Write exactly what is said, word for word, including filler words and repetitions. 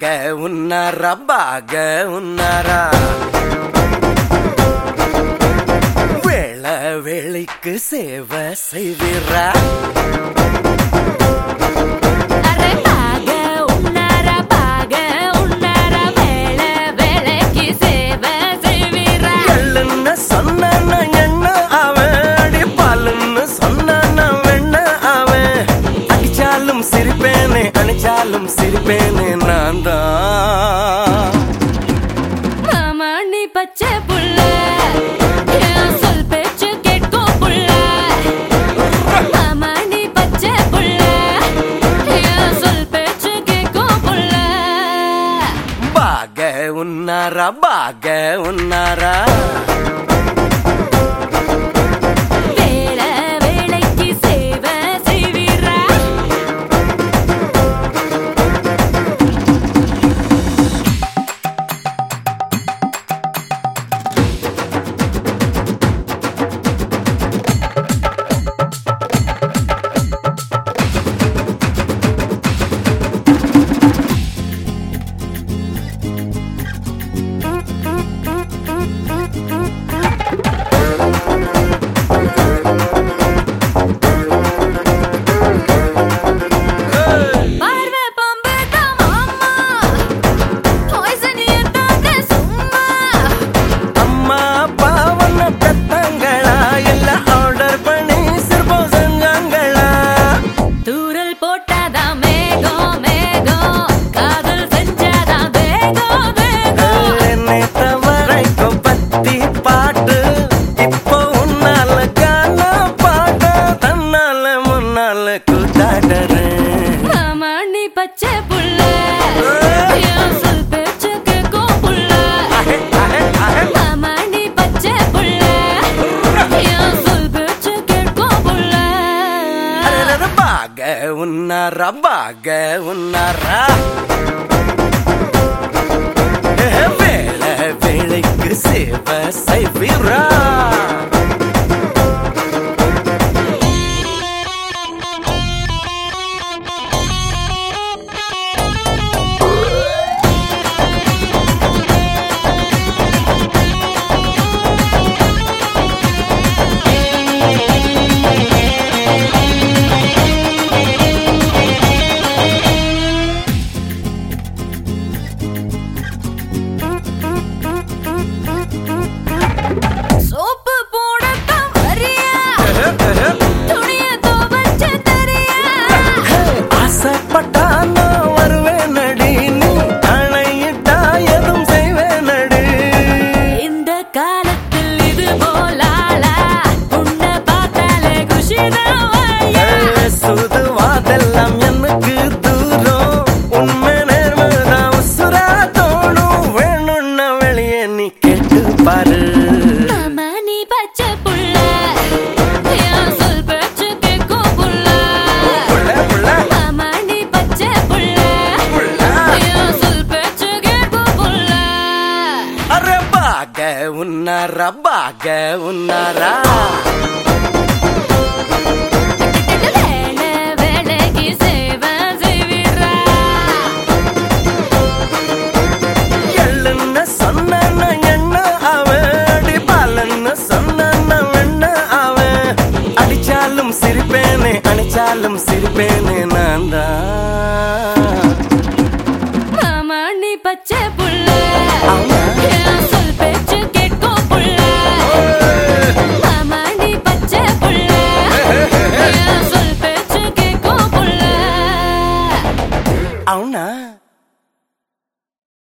ఉన్నారా బాగా ఉన్నారా వేళ వేళைக்கு சேவை செய்வீரா அணிச்சாலும் சிரிப்பேனே நான் தான் மாமா நீ பச்சை புள்ள என் சொல் பேச்சு கேட்கும் புள்ள மாமா நீ பச்சை புள்ள என் சொல் பேச்சு கேட்கும் புள்ள బాగా ఉన్నారా బాగా ఉన్నారా மாமா நீ பச்சை புள்ள என் சொல் பேச்சு கேட்கும் புள்ள மாமா நீ பச்சை புள்ள என் சொல் பேச்சு கேட்கும் புள்ள బాగా ఉన్నారా బాగా ఉన్నారా వేళ వేళைக்கு சேவை செய்வீரா சுதுவாதெல்லாம் எனக்கு தூரம் உண்மை நேர்மதான் உசுரா தோணும் வேணும்னா வெளியே நீ கேட்டு பாரு மாமா நீ பச்சை புள்ள என் சொல் பேச்சு கேட்கும் புள்ள மாமா நீ பச்சை புள்ள என் சொல் பேச்சு கேட்கும் புள்ள அரே బాగా ఉన్నారా బాగా ఉన్నారా சிரிப்பேனே அணிச்சாலும் சிரிப்பேனே நான் தான் மாமா நீ பச்சை புள்ள என் சொல் பேச்சு கேட்கும் புள்ள மாமா நீ பச்சை புள்ள என் சொல் பேச்சு கேட்கும் புள்ள అవునా